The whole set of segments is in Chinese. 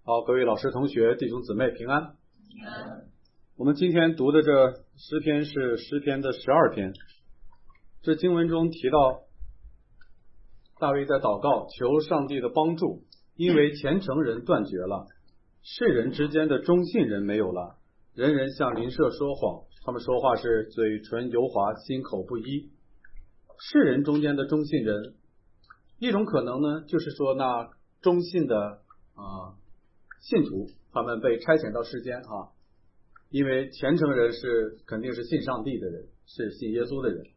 好，各位老师、同学、弟兄姊妹平安。我们今天读的这诗篇是诗篇的12篇。这经文中提到大卫在祷告求上帝的帮助，因为虔诚人断绝了，世人之间的忠信人没有了，人人向邻舍说谎，他们说话是嘴唇油滑，心口不一。世人中间的忠信人，一种可能呢，就是说那忠信的信徒，他们被差遣到世间因为虔诚人肯定是信上帝的人，是信耶稣的人，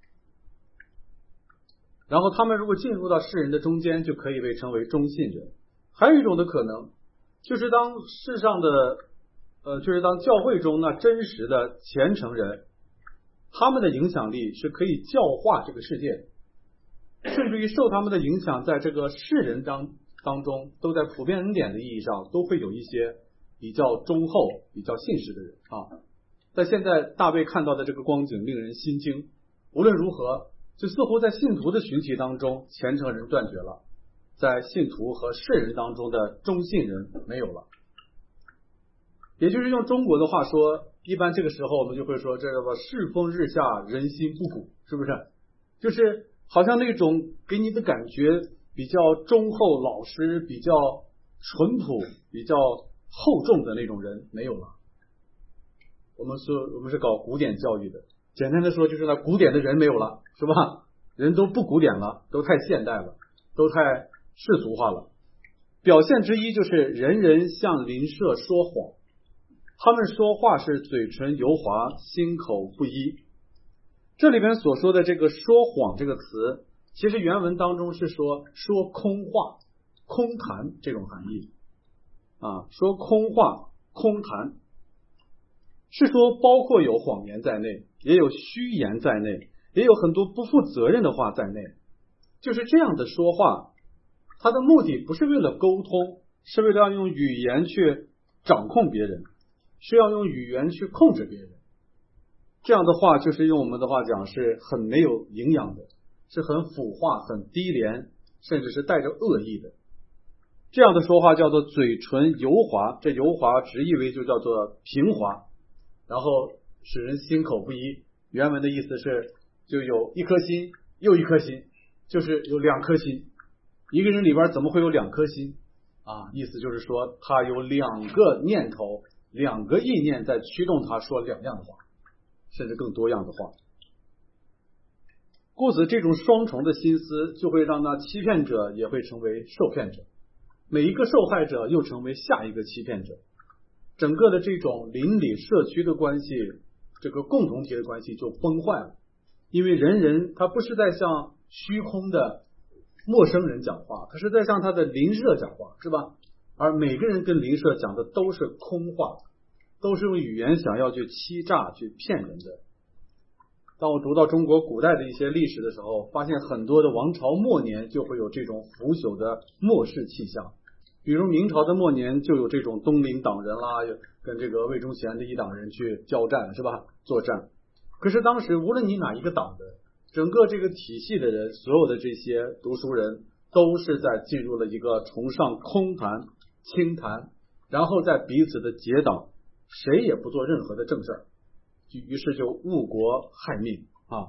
然后他们如果进入到世人的中间，就可以被称为忠信人。还有一种的可能，就是当世上的就是当教会中那真实的虔诚人，他们的影响力是可以教化这个世界，甚至于受他们的影响，在这个世人当中都在普遍恩典的意义上都会有一些比较忠厚比较信实的人但现在大卫看到的这个光景令人心惊，无论如何就似乎在信徒的群体当中虔诚人断绝了，在信徒和世人当中的忠信人没有了。也就是用中国的话说，一般这个时候我们就会说这个世风日下人心不古，是不是？就是好像那种给你的感觉比较忠厚老实，比较淳朴，比较厚重的那种人没有了。我们是搞古典教育的，简单的说就是那古典的人没有了，是吧？人都不古典了，都太现代了，都太世俗化了。表现之一就是人人向邻舍说谎，他们说话是嘴唇油滑，心口不一。这里边所说的这个说谎这个词，其实原文当中是说空话、空谈这种含义说空话、空谈，是说包括有谎言在内，也有虚言在内，也有很多不负责任的话在内。就是这样的说话，它的目的不是为了沟通，是为了要用语言去掌控别人，是要用语言去控制别人。这样的话就是用我们的话讲是很没有营养的，是很腐化、很低廉，甚至是带着恶意的。这样的说话叫做嘴唇油滑，这油滑直译为就叫做平滑，然后使人心口不一。原文的意思是就有一颗心又一颗心，就是有两颗心。一个人里边怎么会有两颗心意思就是说他有两个念头、两个意念在驱动他说两样的话，甚至更多样的话。故此这种双重的心思就会让那欺骗者也会成为受骗者，每一个受害者又成为下一个欺骗者，整个的这种邻里社区的关系，这个共同体的关系就崩坏了。因为人人他不是在向虚空的陌生人讲话，他是在向他的邻舍讲话，是吧？而每个人跟邻舍讲的都是空话，都是用语言想要去欺诈去骗人的。当我读到中国古代的一些历史的时候，发现很多的王朝末年就会有这种腐朽的末世气象。比如明朝的末年就有这种东林党人啦，跟这个魏忠贤的一党人去交战，是吧？作战。可是当时无论你哪一个党的，整个这个体系的人，所有的这些读书人都是在进入了一个崇尚空谈、轻谈，然后在彼此的结党，谁也不做任何的正事儿，于是就误国害命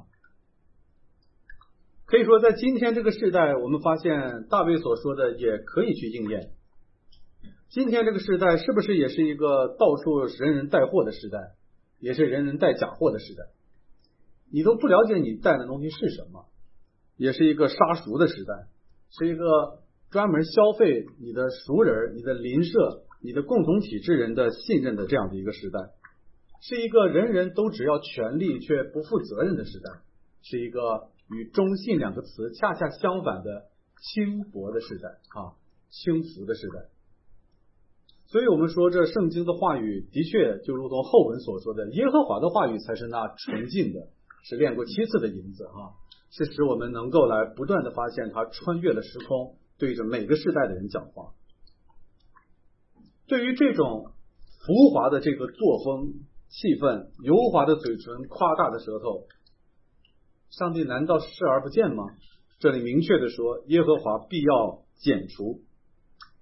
可以说在今天这个时代，我们发现大卫所说的也可以去应验。今天这个时代是不是也是一个到处人人带货的时代，也是人人带假货的时代？你都不了解你带的东西是什么，也是一个杀熟的时代，是一个专门消费你的熟人、你的邻舍、你的共同体制人的信任的这样的一个时代，是一个人人都只要权利却不负责任的时代，是一个与忠信两个词恰恰相反的轻薄的时代轻浮的时代。所以我们说这圣经的话语的确就如同后文所说的，耶和华的话语才是那纯净的，是炼过7次的银子是使我们能够来不断的发现他穿越了时空，对着每个世代的人讲话。对于这种浮华的这个作风气氛，油滑的嘴唇，夸大的舌头，上帝难道视而不见吗？这里明确的说耶和华必要剪除。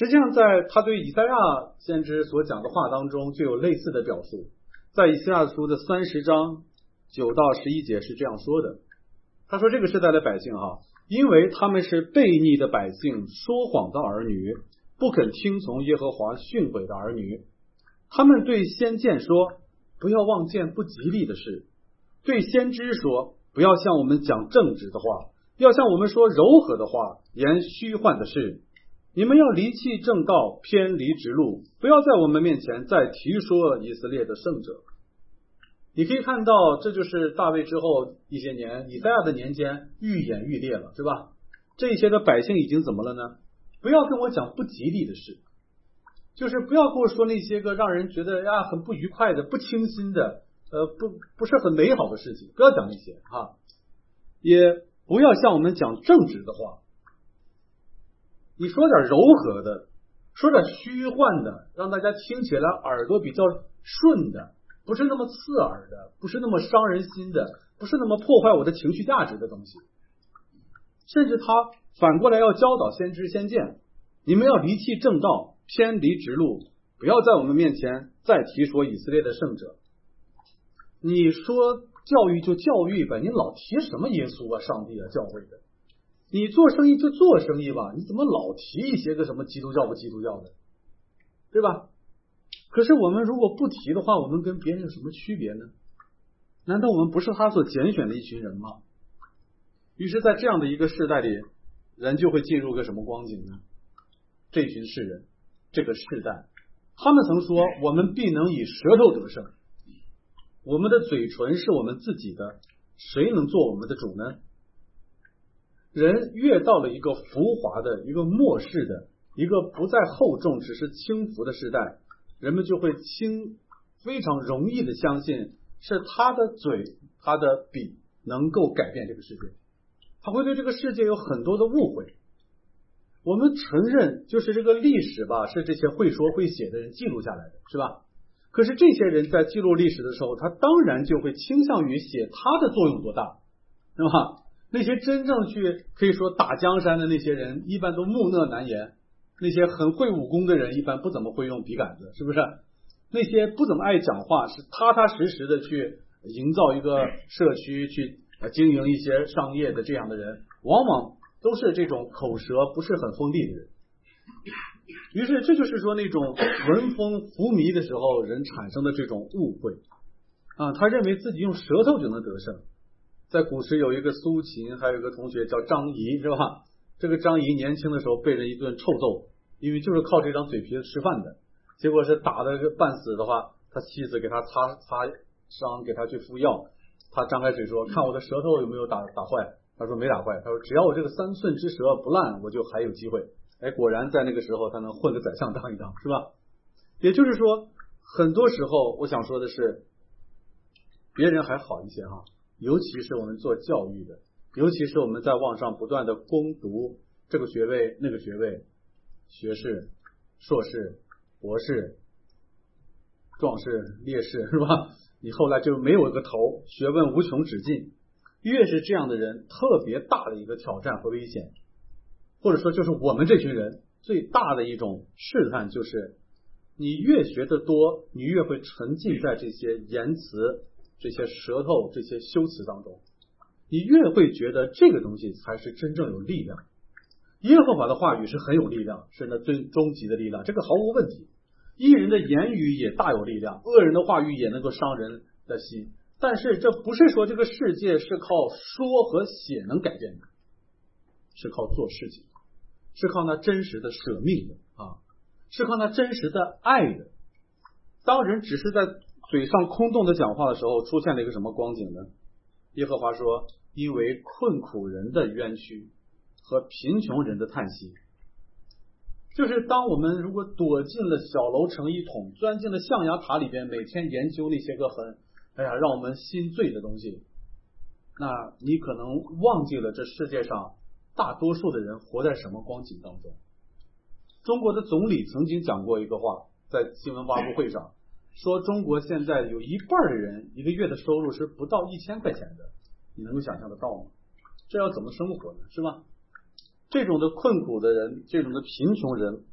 实际上在他对以赛亚先知所讲的话当中就有类似的表述，在以赛亚书的30章9到11节是这样说的。他说这个世代的百姓因为他们是悖逆的百姓，说谎的儿女，不肯听从耶和华训诲的儿女。他们对先见说，不要望见不吉利的事，对先知说，不要向我们讲正直的话，要向我们说柔和的话，言虚幻的事。你们要离弃正道，偏离直路，不要在我们面前再提说以色列的圣者。你可以看到，这就是大卫之后一些年，以赛亚的年间愈演愈烈了，是吧？这些的百姓已经怎么了呢？不要跟我讲不吉利的事，就是不要跟我说那些个让人觉得很不愉快的、不清新的、不是很美好的事情，不要讲那些也不要向我们讲正直的话。你说点柔和的，说点虚幻的，让大家听起来耳朵比较顺的，不是那么刺耳的，不是那么伤人心的，不是那么破坏我的情绪价值的东西。甚至他反过来要教导先知先见，你们要离弃正道，偏离直路，不要在我们面前再提说以色列的圣者。你说教育就教育吧，你老提什么耶稣上帝教会的？你做生意就做生意吧，你怎么老提一些个什么基督教不基督教的，对吧？可是我们如果不提的话，我们跟别人有什么区别呢？难道我们不是他所拣选的一群人吗？于是在这样的一个世代里，人就会进入个什么光景呢？这群世人，这个世代，他们曾说我们必能以舌头得胜，我们的嘴唇是我们自己的，谁能做我们的主呢？人越到了一个浮华的、一个末世的、一个不再厚重只是轻浮的时代，人们就会非常容易的相信是他的嘴、他的笔能够改变这个世界，他会对这个世界有很多的误会。我们承认就是这个历史吧，是这些会说会写的人记录下来的，是吧？可是这些人在记录历史的时候，他当然就会倾向于写他的作用多大，是吧？那些真正去可以说打江山的那些人一般都木讷难言，那些很会武功的人一般不怎么会用笔杆子，是不是？那些不怎么爱讲话，是踏踏实实的去营造一个社区，去经营一些商业的这样的人，往往都是这种口舌不是很锋利的人。于是这就是说那种文风浮靡的时候人产生的这种误会他认为自己用舌头就能得胜。在古时有一个苏秦，还有一个同学叫张仪，是吧？这个张仪年轻的时候被人一顿臭揍，因为就是靠这张嘴皮子吃饭的，结果是打的半死的话，他妻子给他擦伤，给他去敷药，他张开嘴说看我的舌头有没有打坏，他说没打坏，他说只要我这个3寸之舌不烂，我就还有机会。果然在那个时候他能混个宰相当一当，是吧？也就是说很多时候我想说的是，别人还好一些尤其是我们做教育的，尤其是我们在网上不断的攻读这个学位那个学位，学士、硕士、博士、壮士、烈士，是吧？你后来就没有一个头，学问无穷止境。越是这样的人，特别大的一个挑战和危险，或者说就是我们这群人最大的一种试探，就是你越学得多，你越会沉浸在这些言辞、这些舌头、这些修辞当中，你越会觉得这个东西才是真正有力量。耶和华的话语是很有力量，是那最终极的力量，这个毫无问题。义人的言语也大有力量，恶人的话语也能够伤人的心。但是这不是说这个世界是靠说和写能改变的，是靠做事情，是靠那真实的舍命的是靠那真实的爱的。当人只是在嘴上空洞的讲话的时候，出现了一个什么光景呢？耶和华说，因为困苦人的冤屈和贫穷人的叹息。就是当我们如果躲进了小楼成一统，钻进了象牙塔里边，每天研究那些个让我们心醉的东西，那你可能忘记了这世界上大多数的人活在什么光景当中。中国的总理曾经讲过一个话，在新闻发布会上说，中国现在有一半的人一个月的收入是不到1000块钱的，你能够想象得到吗？这要怎么生活呢？是吧？这种的困苦的人，这种的贫穷人，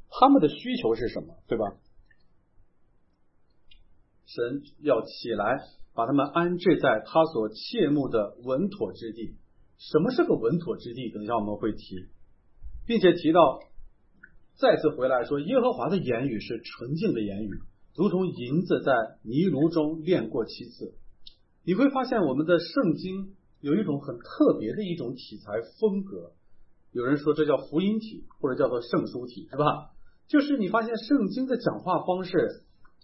他们的需求是什么，对吧？神要起来把他们安置在他所切慕的稳妥之地。什么是个稳妥之地？等一下我们会提，并且提到再次回来说，耶和华的言语是纯净的言语，如同银子在泥炉中炼过7次。你会发现我们的圣经有一种很特别的一种题材风格，有人说这叫福音体，或者叫做圣书体，是吧？就是你发现圣经的讲话方式，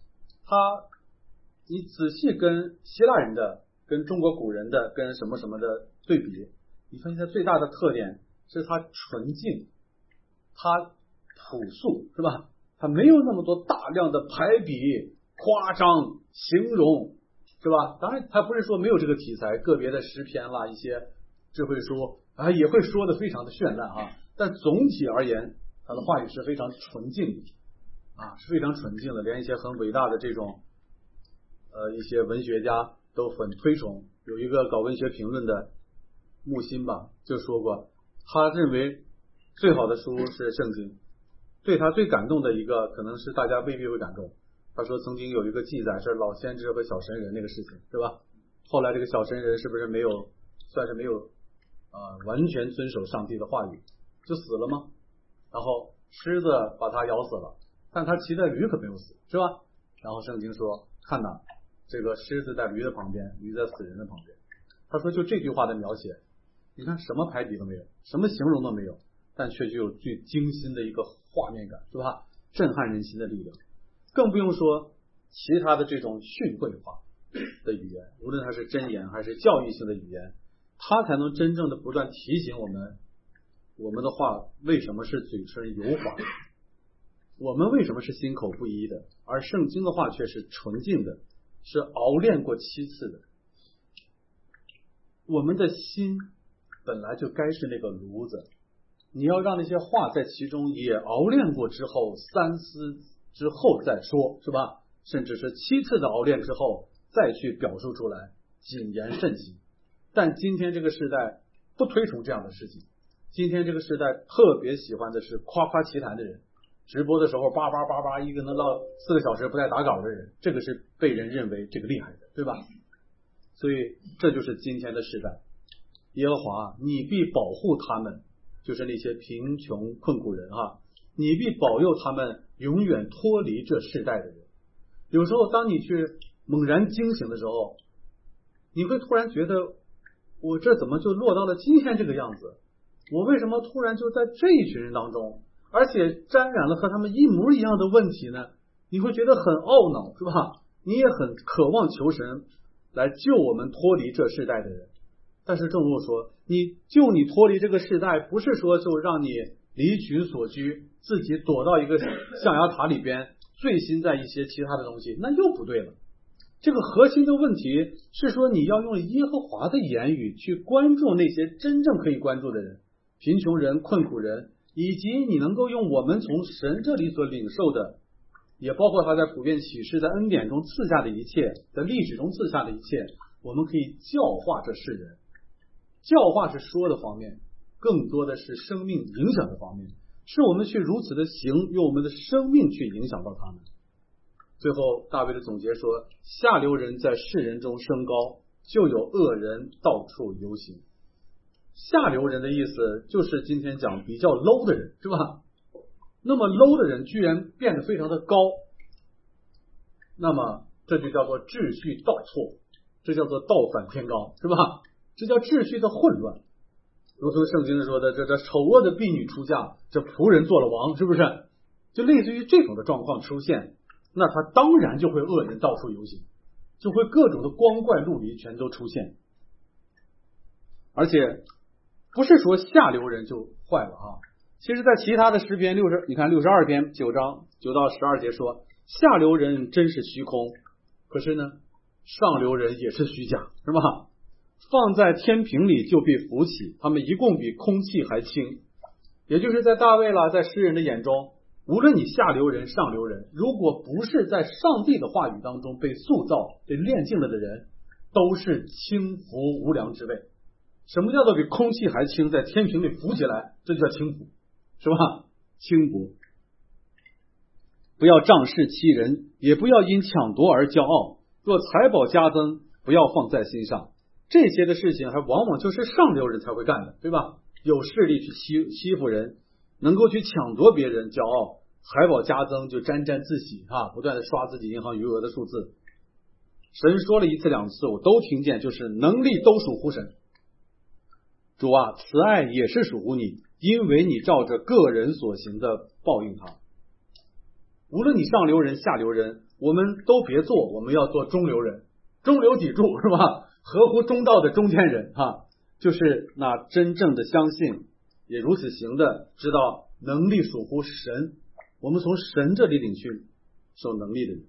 你仔细跟希腊人的、跟中国古人的、跟什么什么的对比，你发现它最大的特点是它纯净，它朴素，是吧？它没有那么多大量的排比、夸张、形容，是吧？当然它不是说没有这个题材，个别的诗篇啦，一些智慧书也会说的非常的绚烂啊，但总体而言它的话语是非常纯净的是非常纯净的，连一些很伟大的这种一些文学家都很推崇。有一个搞文学评论的木心吧就说过，他认为最好的书是圣经，对他最感动的一个可能是大家未必会感动，他说曾经有一个记载是老先知和小神人那个事情，是吧？后来这个小神人是不是算是没有完全遵守上帝的话语就死了吗？然后狮子把他咬死了，但他骑的驴可没有死，是吧？然后圣经说看哪，这个狮子在驴的旁边，驴在死人的旁边。他说就这句话的描写，你看什么排比都没有，什么形容都没有，但却具有最精心的一个画面感，是吧？震撼人心的力量。更不用说其他的这种训诲化的语言，无论它是箴言还是教育性的语言，它才能真正的不断提醒我们的话为什么是嘴唇油滑，我们为什么是心口不一的，而圣经的话却是纯净的，是熬炼过7次的。我们的心本来就该是那个炉子，你要让那些话在其中也熬炼过之后，三思之后再说，是吧？甚至是7次的熬炼之后再去表述出来，谨言慎行。但今天这个时代不推崇这样的事情，今天这个时代特别喜欢的是夸夸其谈的人，直播的时候叭叭叭叭一个能到4个小时不带打稿的人，这个是被人认为这个厉害的，对吧？所以这就是今天的时代。耶和华你必保护他们，就是那些贫穷困苦人你必保佑他们永远脱离这世代的人。有时候当你去猛然惊醒的时候，你会突然觉得我这怎么就落到了今天这个样子，我为什么突然就在这一群人当中，而且沾染了和他们一模一样的问题呢？你会觉得很懊恼，是吧？你也很渴望求神来救我们脱离这世代的人。但是正如我说，你脱离这个世代，不是说就让你离群所居，自己躲到一个象牙塔里边，醉心在一些其他的东西，那又不对了。这个核心的问题是说，你要用耶和华的言语去关注那些真正可以关注的人，贫穷人、困苦人，以及你能够用我们从神这里所领受的，也包括他在普遍启示、在恩典中赐下的一切，在历史中赐下的一切，我们可以教化这世人。教化是说的方面，更多的是生命影响的方面，是我们去如此的行，用我们的生命去影响到他们。最后大卫的总结说，下流人在世人中升高，就有恶人到处游行。下流人的意思就是今天讲比较 low 的人，是吧？那么 low 的人居然变得非常的高，那么这就叫做秩序倒错，这叫做倒反偏高，是吧？这叫秩序的混乱。如同圣经说的，这丑恶的婢女出嫁，这仆人做了王，是不是？就类似于这种的状况出现，那他当然就会恶人到处游行，就会各种的光怪陆离全都出现。而且不是说下流人就坏了其实在其他的诗篇你看62篇9章9到12节说，下流人真是虚空，可是呢上流人也是虚假，是吧？放在天平里就必浮起，他们一共比空气还轻。也就是在大卫在诗人的眼中，无论你下流人上流人，如果不是在上帝的话语当中被塑造被炼净了的人，都是轻浮无良之辈。什么叫做比空气还轻，在天平里浮起来，这就叫轻浮，是吧？轻浮。 不要仗势欺人，也不要因抢夺而骄傲。若财宝加增，不要放在心上。这些的事情还往往就是上流人才会干的，对吧？有势力去欺负人，能够去抢夺别人，骄傲，财宝加增就沾沾自喜不断的刷自己银行余额的数字。神说了一次两次，我都听见，就是能力都属乎神。主啊，慈爱也是属乎你，因为你照着个人所行的报应他。无论你上流人下流人，我们都别做，我们要做中流人，中流砥柱是吧？合乎中道的中间人就是那真正的相信，也如此行的，知道能力属乎神，我们从神这里领去受能力的人。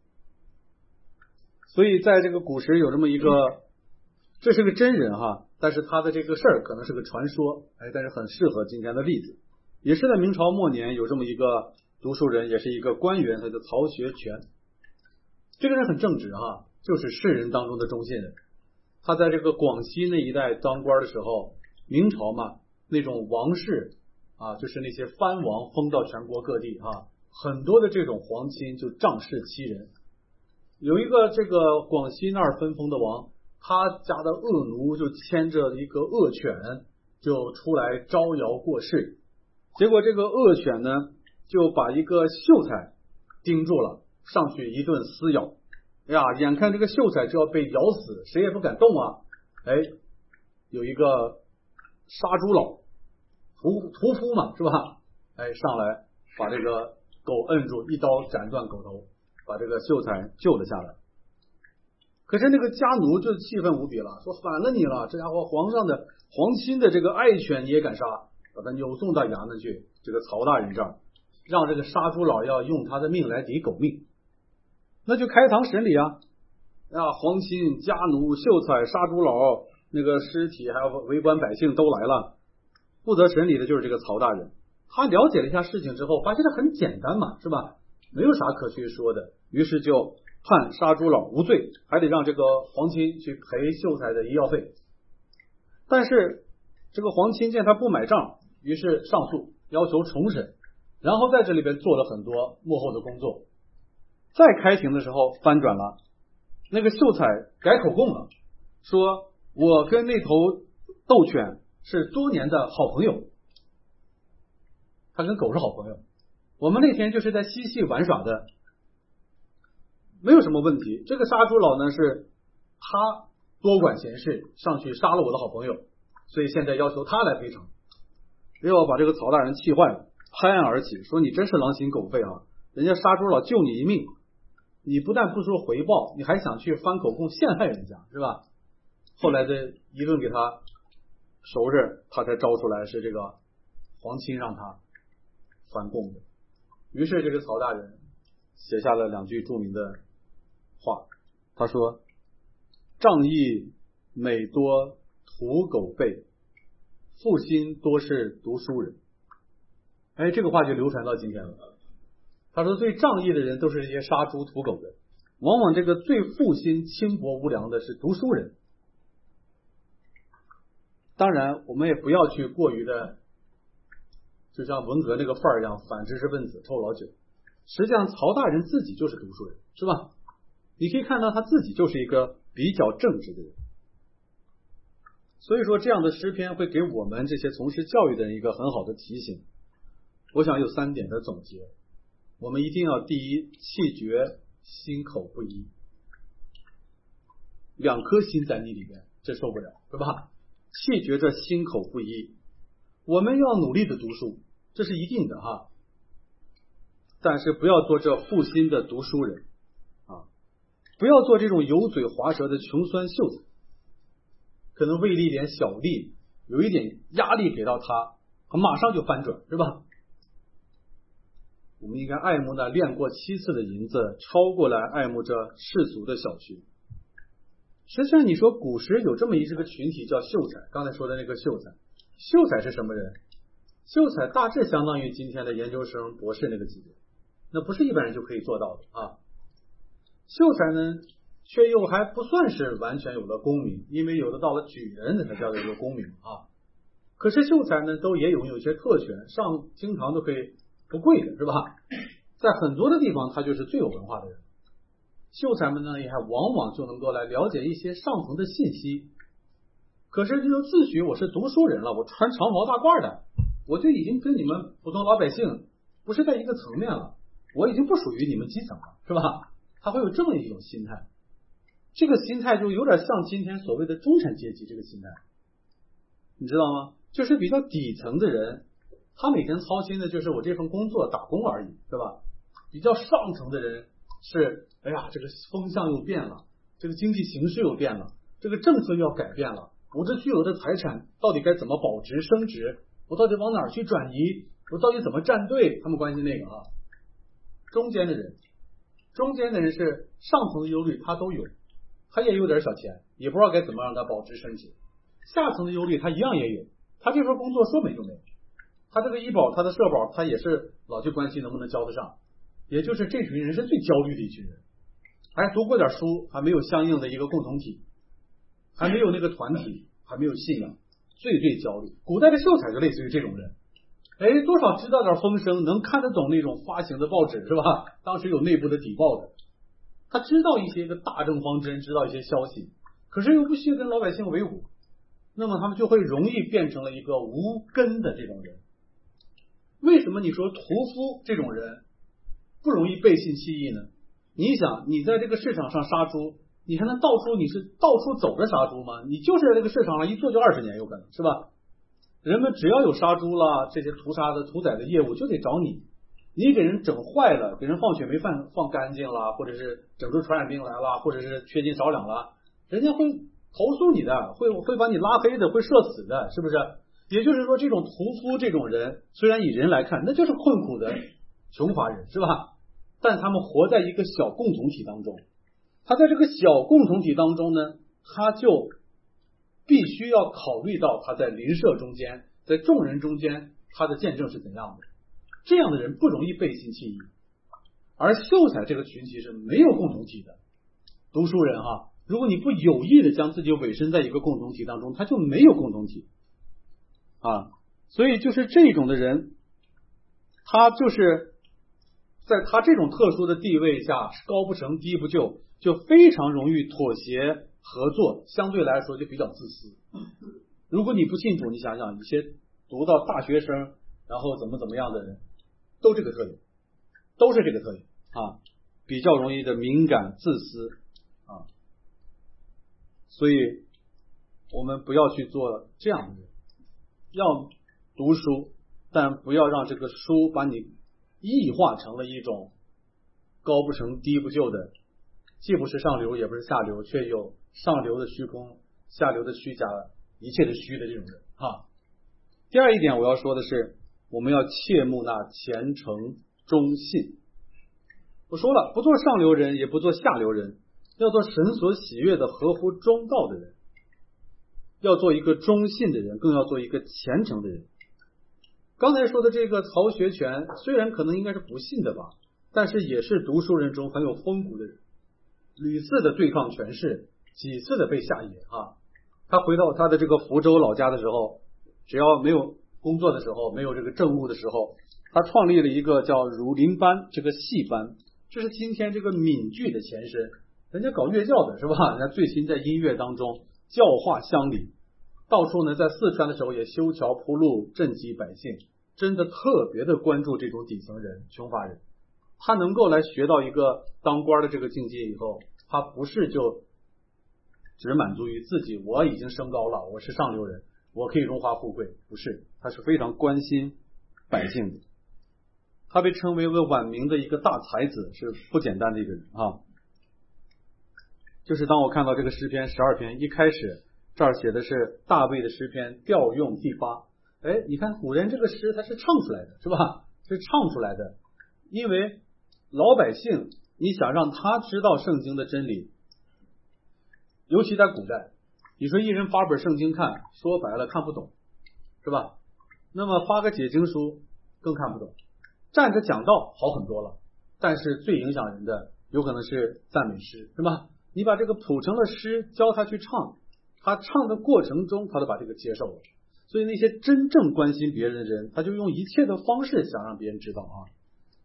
所以在这个古时有这么一个，这是个真人但是他的这个事儿可能是个传说，但是很适合今天的例子。也是在明朝末年有这么一个读书人，也是一个官员，他叫曹学全。这个人很正直就是士人当中的中信人。他在这个广西那一带当官的时候，明朝嘛，那种王室就是那些藩王封到全国各地很多的这种皇亲就仗势欺人。有一个这个广西那儿分封的王，他家的恶奴就牵着一个恶犬就出来招摇过市，结果这个恶犬呢就把一个秀才盯住了，上去一顿撕咬。眼看这个秀才就要被咬死，谁也不敢动有一个杀猪佬屠夫嘛，是吧？上来把这个狗摁住，一刀斩断狗头，把这个秀才救了下来。可是那个家奴就气愤无比了，说反了你了，这家伙皇上的皇亲的这个爱犬你也敢杀，把他扭送到衙门去，这个曹大人这儿，让这个杀猪佬要用他的命来抵狗命。那就开堂审理皇亲家奴秀才杀猪佬，那个尸体还有围观百姓都来了。负责审理的就是这个曹大人，他了解了一下事情之后，发现这很简单嘛，是吧？没有啥可去说的，于是就判杀猪佬无罪，还得让这个皇亲去赔秀才的医药费。但是这个皇亲见他不买账，于是上诉，要求重审，然后在这里边做了很多幕后的工作。再开庭的时候翻转了，那个秀才改口供了，说我跟那头斗犬是多年的好朋友，他跟狗是好朋友，我们那天就是在嬉戏玩耍的，没有什么问题。这个杀猪佬呢是他多管闲事，上去杀了我的好朋友，所以现在要求他来赔偿。要把这个曹大人气坏了，拍案而起，说你真是狼心狗肺人家杀猪佬救你一命，你不但不说回报，你还想去翻口供陷害人家，是吧？后来这一顿给他收拾，他才招出来是这个皇亲让他翻供的。于是这个曹大人写下了两句著名的话，他说仗义每多屠狗辈，负心多是读书人。这个话就流传到今天了。他说最仗义的人都是这些杀猪屠狗的，往往这个最负心轻薄无良的是读书人。当然我们也不要去过于的就像文革那个范儿一样反知识分子臭老九，实际上曹大人自己就是读书人，是吧？你可以看到他自己就是一个比较正直的人。所以说这样的诗篇会给我们这些从事教育的人一个很好的提醒。我想有3点的总结。我们一定要第一，气绝心口不一，2颗心在你里边，这受不了，对吧？气绝着心口不一，我们要努力的读书，这是一定的但是不要做这负心的读书人不要做这种油嘴滑舌的穷酸秀才，可能为了一点小利，有一点压力给到他马上就翻转，是吧？我们应该爱慕那练过7次的银子，超过来爱慕这世俗的小学。实际上你说古时有这么一个群体叫秀才，刚才说的那个秀才，秀才是什么人？秀才大致相当于今天的研究生博士那个级别，那不是一般人就可以做到的秀才呢却又还不算是完全有了功名，因为有的到了举人才叫做有功名可是秀才呢都也拥有一些特权，上厅堂都可以不跪的，是吧？ 在很多的地方他就是最有文化的人。秀才们呢也还往往就能够来了解一些上层的信息。可是就自诩我是读书人了，我穿长袍大褂的，我就已经跟你们普通老百姓不是在一个层面了，我已经不属于你们基层了，是吧？他会有这么一种心态，这个心态就有点像今天所谓的中产阶级这个心态，你知道吗？就是比较底层的人，他每天操心的就是我这份工作打工而已，对吧？比较上层的人是，哎呀，这个风向又变了，这个经济形势又变了，这个政策又要改变了，我这具有的财产到底该怎么保值升值，我到底往哪儿去转移，我到底怎么站队，他们关心那个啊。中间的人是上层的忧虑他都有，他也有点小钱，也不知道该怎么让他保值升值。下层的忧虑他一样也有，他这份工作说没就没，他这个医保他的社保他也是老去关心能不能交得上，也就是这群人是最焦虑的一群人，还读过点书，还没有相应的一个共同体，还没有那个团体，还没有信仰，最焦虑。古代的秀才就类似于这种人，多少知道点风声，能看得懂那种发行的报纸，是吧？当时有内部的底报的，他知道一些个大政方针，知道一些消息，可是又不屑跟老百姓为伍，那么他们就会容易变成了一个无根的这种人。为什么你说屠夫这种人不容易背信弃义呢？你想，你在这个市场上杀猪，你还能你是到处走着杀猪吗？你就是在这个市场上一坐就20年，有可能是吧？人们只要有杀猪了，这些屠杀的屠宰的业务就得找你，你给人整坏了，给人放血没放干净了，或者是整出传染病来了，或者是缺斤少两了，人家会投诉你的，会把你拉黑的，会社死的，是不是？也就是说，这种屠夫这种人，虽然以人来看那就是困苦的穷乏人，是吧？但他们活在一个小共同体当中，他在这个小共同体当中呢，他就必须要考虑到他在邻舍中间，在众人中间他的见证是怎样的，这样的人不容易背信弃义。而秀才这个群体是没有共同体的，读书人哈，如果你不有意的将自己委身在一个共同体当中，他就没有共同体啊。所以就是这种的人，他就是在他这种特殊的地位下，高不成低不就，就非常容易妥协合作，相对来说就比较自私。如果你不信主，你想想一些读到大学生然后怎么样的人，都是这个特点啊，比较容易的敏感自私啊。所以我们不要去做这样的人，要读书，但不要让这个书把你异化成了一种高不成低不就的，既不是上流也不是下流，却有上流的虚空，下流的虚假，一切的虚的这种人啊。第二一点我要说的是，我们要切慕那虔诚忠信。我说了，不做上流人，也不做下流人，要做神所喜悦的合乎中道的人，要做一个忠信的人，更要做一个虔诚的人。刚才说的这个曹学全，虽然可能应该是不信的吧，但是也是读书人中很有风骨的人，屡次的对抗权势，几次的被下野啊。他回到他的这个福州老家的时候，只要没有工作的时候，没有这个政务的时候，他创立了一个叫儒林班这个戏班，这是今天这个闽剧的前身，人家搞乐教的是吧？人家最新在音乐当中教化乡里，到处呢在四川的时候也修桥铺路，赈济百姓，真的特别的关注这种底层人穷乏人。他能够来学到一个当官的这个境界以后，他不是就只满足于自己，我已经升高了，我是上流人，我可以荣华富贵，不是，他是非常关心百姓的。他被称为一个晚明的一个大才子，是不简单的一个人啊。就是当我看到这个诗篇12篇，一开始这儿写的是大卫的诗篇调用第8，你看古人这个诗他是唱出来的，是吧？是唱出来的，因为老百姓你想让他知道圣经的真理，尤其在古代，你说一人发本圣经看，说白了看不懂，是吧？那么发个解经书更看不懂，站着讲道好很多了，但是最影响人的有可能是赞美诗，是吧？你把这个谱成了诗，教他去唱，他唱的过程中他都把这个接受了。所以那些真正关心别人的人，他就用一切的方式想让别人知道啊。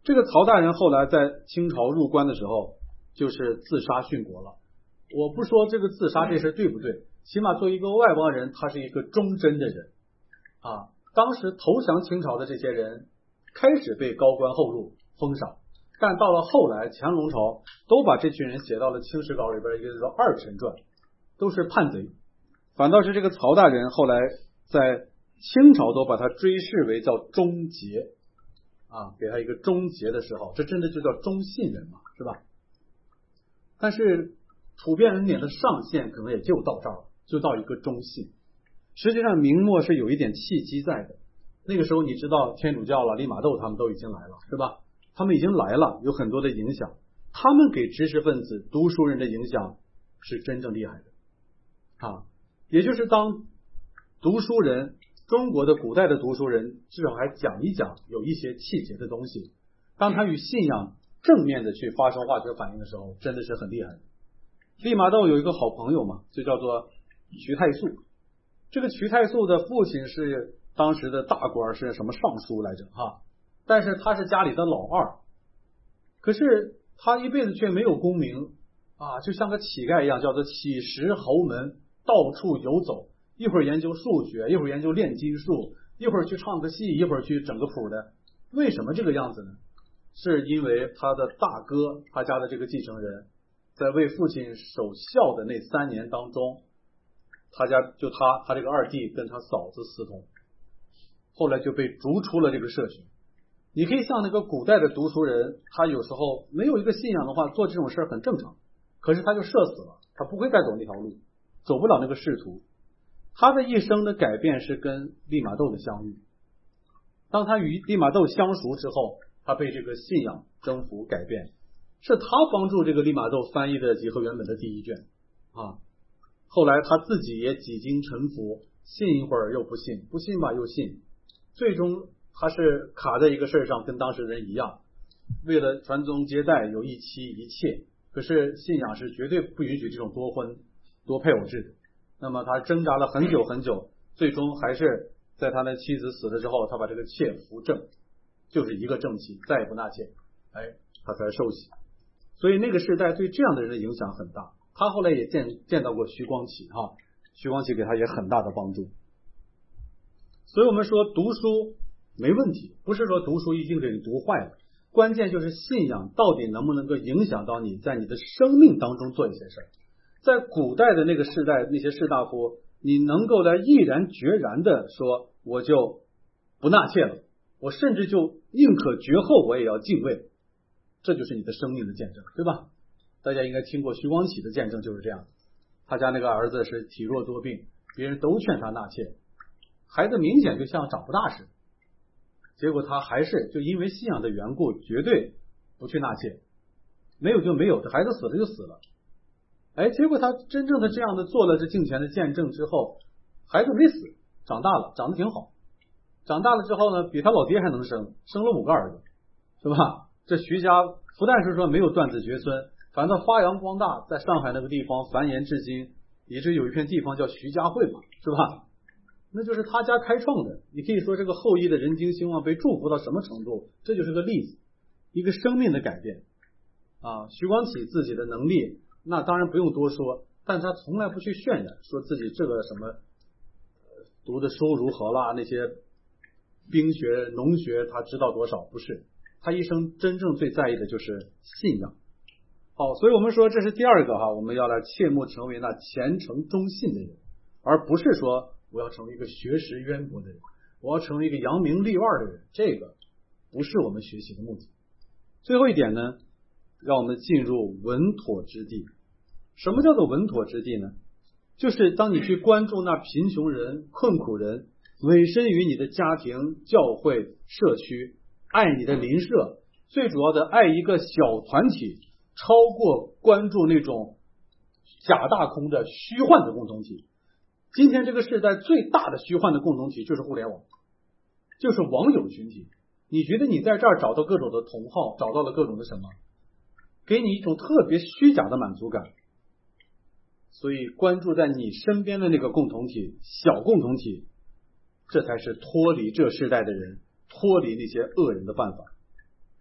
这个曹大人后来在清朝入关的时候，就是自杀殉国了。我不说这个自杀这事对不对，起码作为一个外邦人，他是一个忠贞的人啊。当时投降清朝的这些人开始被高官厚禄封赏，但到了后来乾隆朝都把这群人写到了清史稿里边一个叫二臣传，都是叛贼。反倒是这个曹大人后来在清朝都把他追谥为叫忠节啊，给他一个忠节的谥号，这真的就叫忠信人嘛，是吧？但是处变恩典的上限可能也就到这儿了，就到一个忠信。实际上明末是有一点契机在的，那个时候你知道天主教了，利玛窦他们都已经来了，是吧？他们已经来了，有很多的影响，他们给知识分子读书人的影响是真正厉害的啊。也就是当读书人，中国的古代的读书人至少还讲一讲有一些气节的东西，当他与信仰正面的去发生化学反应的时候，真的是很厉害的。利玛窦有一个好朋友嘛，就叫做瞿太素。这个瞿太素的父亲是当时的大官，是什么尚书来着哈，但是他是家里的老二，可是他一辈子却没有功名啊，就像个乞丐一样，叫做乞食侯门，到处游走，一会儿研究数学，一会儿研究炼金术，一会儿去唱个戏，一会儿去整个谱的。为什么这个样子呢？是因为他的大哥，他家的这个继承人，在为父亲守孝的那3年当中，他家就他这个二弟跟他嫂子私通，后来就被逐出了这个社群。你可以像那个古代的读书人，他有时候没有一个信仰的话，做这种事很正常，可是他就社死了，他不会再走那条路，走不了那个仕途。他的一生的改变是跟利玛窦的相遇，当他与利玛窦相熟之后，他被这个信仰征服改变，是他帮助这个利玛窦翻译的几何原本的第1卷啊。后来他自己也几经沉浮，信一会儿又不信，不信吧又信，最终他是卡在一个事上，跟当时人一样，为了传宗接代有一妻一妾，可是信仰是绝对不允许这种多婚多配偶制的。那么他挣扎了很久很久，最终还是在他的妻子死了之后，他把这个妾扶正，就是一个正妻，再也不纳妾，他才受洗。所以那个时代对这样的人的影响很大。他后来也见到过徐光启哈，徐光启给他也很大的帮助。所以我们说读书没问题，不是说读书一定给你读坏了，关键就是信仰到底能不能够影响到你在你的生命当中做一些事儿。在古代的那个时代，那些士大夫，你能够来毅然决然的说我就不纳妾了，我甚至就宁可绝后我也要敬畏，这就是你的生命的见证，对吧？大家应该听过徐光启的见证就是这样，他家那个儿子是体弱多病，别人都劝他纳妾，孩子明显就像长不大似的，结果他还是就因为信仰的缘故绝对不去纳妾，没有就没有，这孩子死了就死了。结果他真正的这样的做了这敬虔的见证之后，孩子没死，长大了，长得挺好，长大了之后呢，比他老爹还能生了5个儿子，是吧？这徐家不但是说没有断子绝孙，反正发扬光大，在上海那个地方繁衍至今，以至有一片地方叫徐家汇嘛，是吧？那就是他家开创的。你可以说这个后裔的人丁兴旺被祝福到什么程度，这就是个例子，一个生命的改变啊。徐光启自己的能力那当然不用多说，但他从来不去渲染说自己这个什么读的书如何啦，那些兵学农学他知道多少，不是，他一生真正最在意的就是信仰。好，所以我们说这是第2个哈，我们要来切莫成为那虔诚忠信的人，而不是说我要成为一个学识渊博的人，我要成为一个扬名立万的人，这个不是我们学习的目的。最后一点呢，让我们进入稳妥之地。什么叫做稳妥之地呢？就是当你去关注那贫穷人困苦人，委身于你的家庭教会社区，爱你的邻舍，最主要的爱一个小团体，超过关注那种假大空的虚幻的共同体。今天这个时代最大的虚幻的共同体就是互联网，就是网友群体。你觉得你在这儿找到各种的同好，找到了各种的什么，给你一种特别虚假的满足感。所以关注在你身边的那个共同体，小共同体，这才是脱离这世代的人，脱离那些恶人的办法。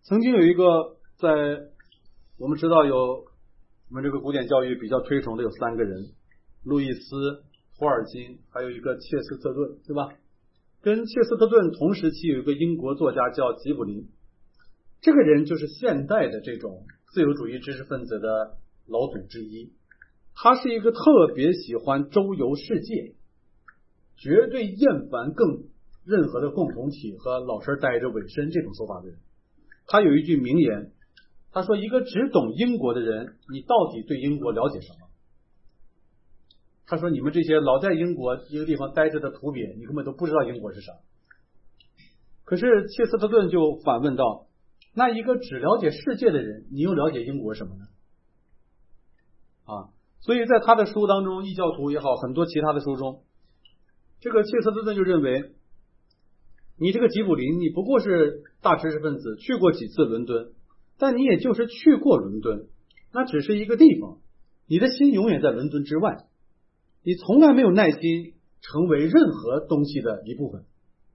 曾经有一个我们知道我们这个古典教育比较推崇的有3个人，路易斯、托尔金，还有一个切斯特顿，对吧？跟切斯特顿同时期有一个英国作家叫吉卜林，这个人就是现代的这种自由主义知识分子的老祖之一。他是一个特别喜欢周游世界，绝对厌烦任何的共同体和老实待着委身这种说法的人。他有一句名言，他说一个只懂英国的人，你到底对英国了解什么？他说你们这些老在英国一个地方待着的土鳖，你根本都不知道英国是啥。可是切斯特顿就反问道，那一个只了解世界的人，你又了解英国什么呢？所以在他的书当中，异教徒也好，很多其他的书中，这个切斯特顿就认为，你这个吉卜林，你不过是大知识分子，去过几次伦敦，但你也就是去过伦敦，那只是一个地方，你的心永远在伦敦之外，你从来没有耐心成为任何东西的一部分，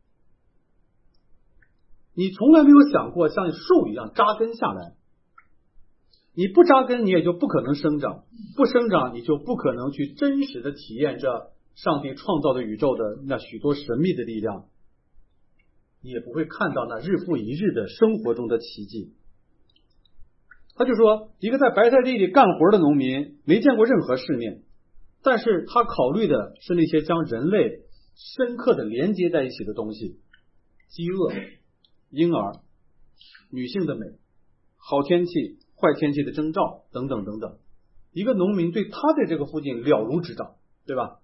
你从来没有想过像树一样扎根下来，你不扎根你也就不可能生长，不生长你就不可能去真实的体验着上帝创造的宇宙的那许多神秘的力量，你也不会看到那日复一日的生活中的奇迹。他就说，一个在白菜地里干活的农民没见过任何世面，但是他考虑的是那些将人类深刻的连接在一起的东西，饥饿、婴儿、女性的美、好天气、坏天气的征兆等等等等。一个农民对他的这个附近了如指掌，对吧？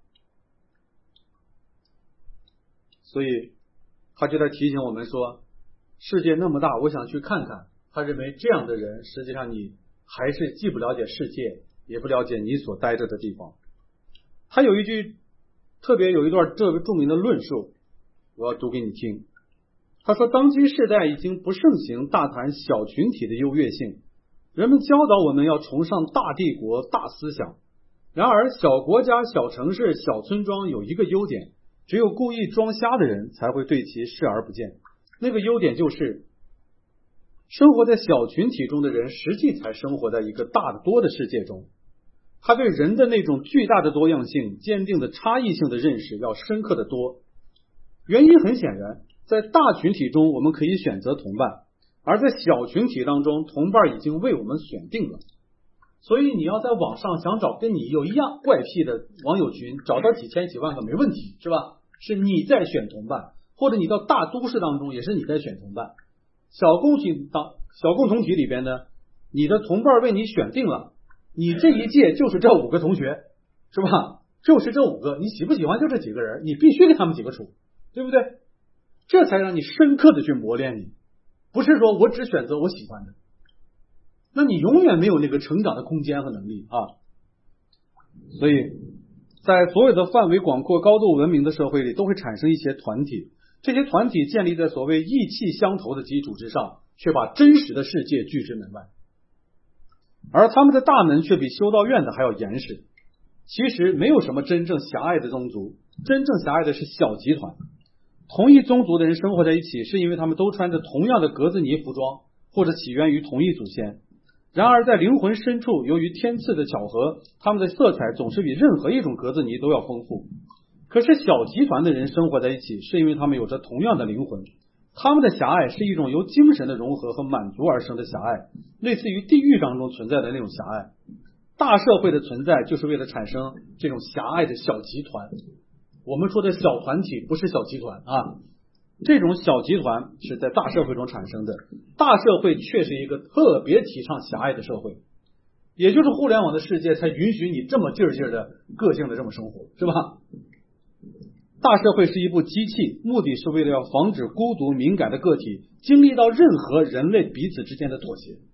所以他就在提醒我们说，世界那么大，我想去看看。他认为这样的人，实际上你还是既不了解世界，也不了解你所待着的地方。他有一句有一段特别著名的论述，我要读给你听。他说，当今世代已经不盛行大谈小群体的优越性，人们教导我们要崇尚大帝国、大思想。然而小国家、小城市、小村庄有一个优点，只有故意装瞎的人才会对其视而不见。那个优点就是生活在小群体中的人实际才生活在一个大得多的世界中，他对人的那种巨大的多样性、坚定的差异性的认识要深刻得多。原因很显然，在大群体中我们可以选择同伴，而在小群体当中，同伴已经为我们选定了。所以你要在网上想找跟你有一样怪癖的网友群，找到几千几万个没问题，是吧？是你在选同伴，或者你到大都市当中也是你在选同伴。小共同体里边呢，你的同伴为你选定了，你这一届就是这5个同学，是吧？就是这5个，你喜不喜欢就这几个人，你必须跟他们几个处，对不对？这才让你深刻的去磨练你，不是说我只选择我喜欢的，那你永远没有那个成长的空间和能力啊。所以在所有的范围广阔、高度文明的社会里，都会产生一些团体，这些团体建立在所谓意气相投的基础之上，却把真实的世界拒之门外，而他们的大门却比修道院的还要严实。其实没有什么真正狭隘的宗族，真正狭隘的是小集团。同一宗族的人生活在一起，是因为他们都穿着同样的格子呢服装，或者起源于同一祖先。然而在灵魂深处，由于天赐的巧合，他们的色彩总是比任何一种格子呢都要丰富。可是小集团的人生活在一起，是因为他们有着同样的灵魂，他们的狭隘是一种由精神的融合和满足而生的狭隘，类似于地狱当中存在的那种狭隘。大社会的存在就是为了产生这种狭隘的小集团。我们说的小团体不是小集团啊，这种小集团是在大社会中产生的。大社会却是一个特别提倡狭隘的社会，也就是互联网的世界才允许你这么劲儿的个性的这么生活，是吧？大社会是一部机器，目的是为了要防止孤独敏感的个体经历到任何人类彼此之间的妥协。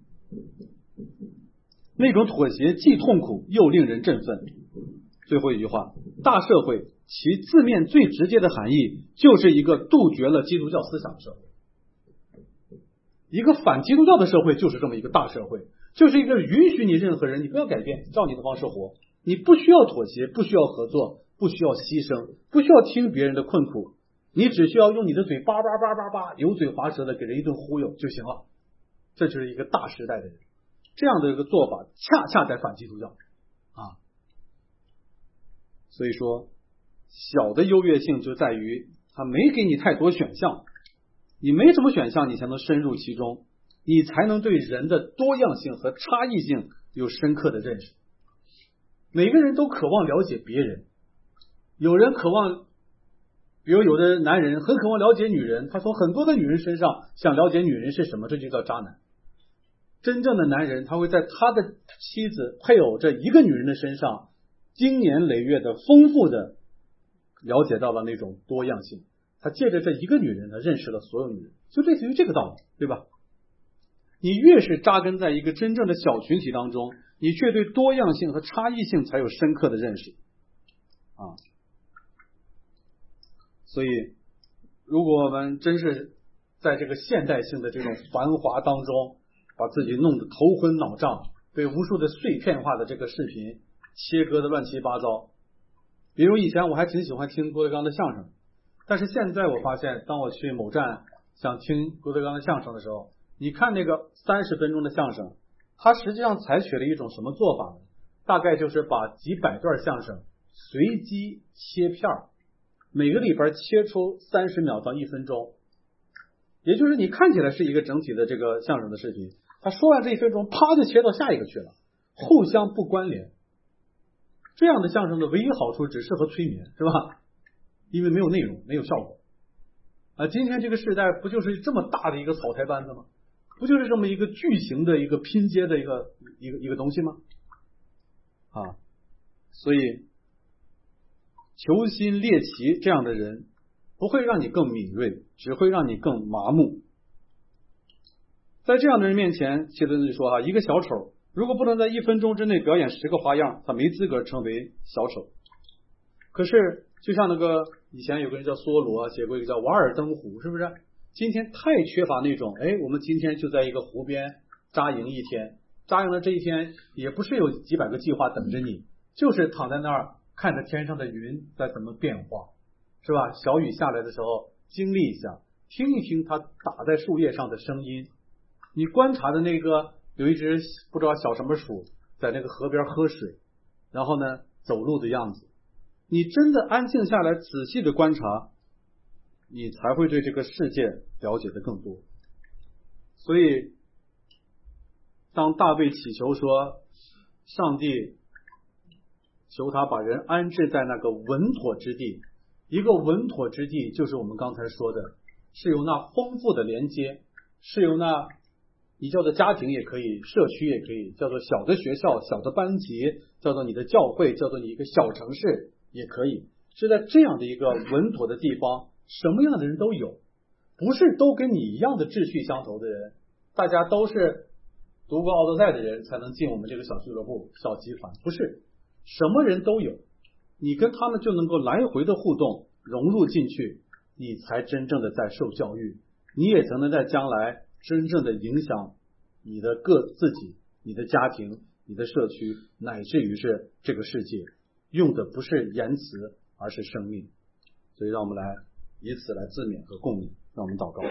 那种妥协既痛苦又令人振奋。最后一句话，大社会其字面最直接的含义就是一个杜绝了基督教思想的社会。一个反基督教的社会就是这么一个大社会，就是一个允许你任何人你不要改变，照你的方式活，你不需要妥协，不需要合作，不需要牺牲，不需要听别人的困苦，你只需要用你的嘴叭叭叭叭叭油嘴滑舌的给人一顿忽悠就行了， 这就是一个大时代的人。这样的一个做法恰恰在反基督教啊。所以说小的优越性就在于他没给你太多选项，你没什么选项，你才能深入其中，你才能对人的多样性和差异性有深刻的认识。每个人都渴望了解别人，有人渴望，比如有的男人很渴望了解女人，他从很多的女人身上想了解女人是什么，这就叫渣男。真正的男人他会在他的妻子配偶这一个女人的身上经年累月的丰富的了解到了那种多样性，他借着这一个女人呢认识了所有女人，就类似于这个道理，对吧？你越是扎根在一个真正的小群体当中，你却对多样性和差异性才有深刻的认识啊。所以如果我们真是在这个现代性的这种繁华当中把自己弄得头昏脑胀，被无数的碎片化的这个视频切割的乱七八糟。比如以前我还挺喜欢听郭德纲的相声，但是现在我发现当我去某站想听郭德纲的相声的时候，你看那个30分钟的相声，他实际上采取了一种什么做法呢？大概就是把几百段相声随机切片，每个里边切出30秒到1分钟，也就是你看起来是一个整体的这个相声的视频，他说完这1分钟啪就切到下一个去了，互相不关联。这样的相声的唯一好处只适合催眠，是吧？因为没有内容，没有效果啊。今天这个时代不就是这么大的一个草台班子吗？不就是这么一个巨型的一个拼接的一个东西吗？啊，所以求新猎奇这样的人不会让你更敏锐，只会让你更麻木。在这样的人面前，希特勒就说一个小丑如果不能在1分钟之内表演10个花样，他没资格成为小丑。可是就像那个以前有个人叫梭罗写过一个叫《瓦尔登湖》，是不是？今天太缺乏那种我们今天就在一个湖边扎营一天，扎营的这一天也不是有几百个计划等着你，就是躺在那儿看着天上的云在怎么变化，是吧？小雨下来的时候经历一下，听一听它打在树叶上的声音，你观察的那个有一只不知道小什么鼠在那个河边喝水，然后呢走路的样子，你真的安静下来仔细的观察，你才会对这个世界了解的更多。所以当大卫祈求说上帝求他把人安置在那个稳妥之地，一个稳妥之地就是我们刚才说的，是由那丰富的连接，是由那你叫做家庭也可以，社区也可以，叫做小的学校、小的班级，叫做你的教会，叫做你一个小城市也可以，是在这样的一个稳妥的地方，什么样的人都有，不是都跟你一样的志趣相投的人，大家都是读过奥德赛的人才能进我们这个小俱乐部、小集团，不是，什么人都有，你跟他们就能够来回的互动，融入进去，你才真正的在受教育，你也才能在将来真正的影响你的自己、你的家庭、你的社区，乃至于是这个世界。用的不是言辞，而是生命。所以让我们来以此来自勉和共勉。让我们祷告。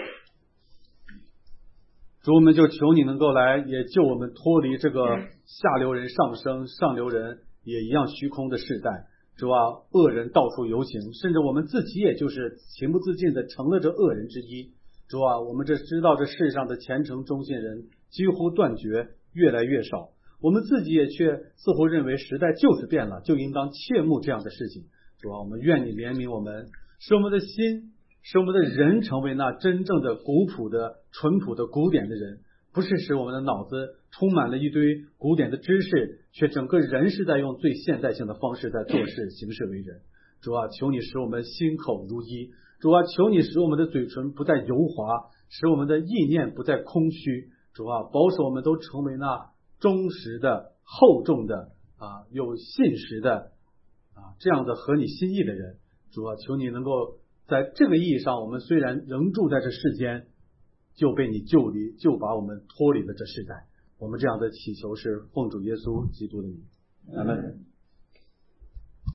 主，我们就求你能够来也救我们脱离这个下流人上升，上流人也一样虚空的世代。主啊，恶人到处游行，甚至我们自己也就是情不自禁的成了这恶人之一。主啊，我们这知道这世上的虔诚忠信人几乎断绝，越来越少，我们自己也却似乎认为时代就是变了，就应当切慕这样的事情。主啊，我们愿你怜悯我们，使我们的心，使我们的人成为那真正的古朴的淳朴的古典的人，不是使我们的脑子充满了一堆古典的知识，却整个人是在用最现代性的方式在做事行事为人。主啊，求你使我们心口如一，主啊，求你使我们的嘴唇不再油滑，使我们的意念不再空虚。主啊，保守我们都成为那忠实的、厚重的有信实的这样的合你心意的人。主啊，求你能够在这个意义上，我们虽然仍住在这世间，就被你救离，就把我们脱离了这世代。我们这样的祈求是奉主耶稣基督的名，阿们。